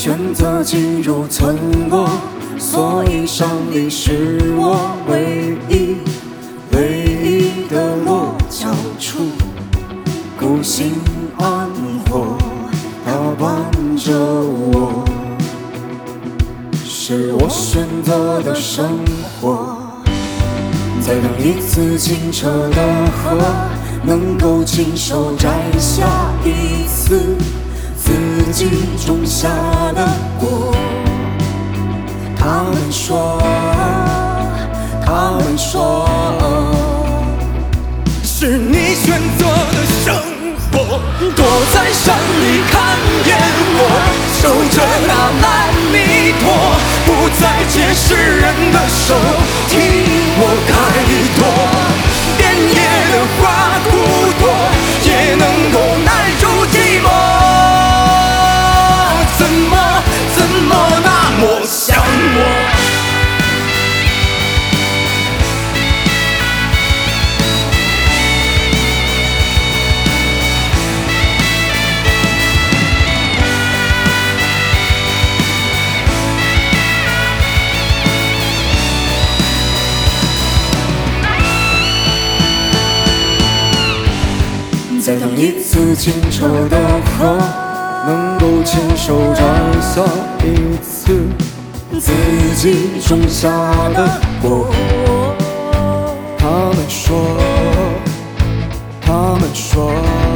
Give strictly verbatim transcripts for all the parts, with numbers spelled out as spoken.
选择进入村落，所以山里是我唯一唯一的落脚处。孤心暗火打扮着我，是我选择的生活。再等一次清澈的河，能够亲手摘下一次自己种下的果。他们说，他们说，是你选择的生活，躲在山里看烟火，守着那烂泥土，不再借世人的手替我开拓。遍野的花骨朵，也能够耐住寂寞。怎么怎么那么想我？再等一次清澈的河，能够亲手摘下一次自己种下的果。他们说，他们说，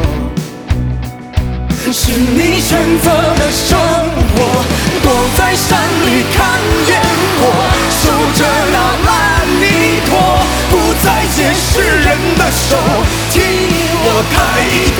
是你选择的生活，躲在山里看烟火，守着那烂泥土，不再借世人的手替我开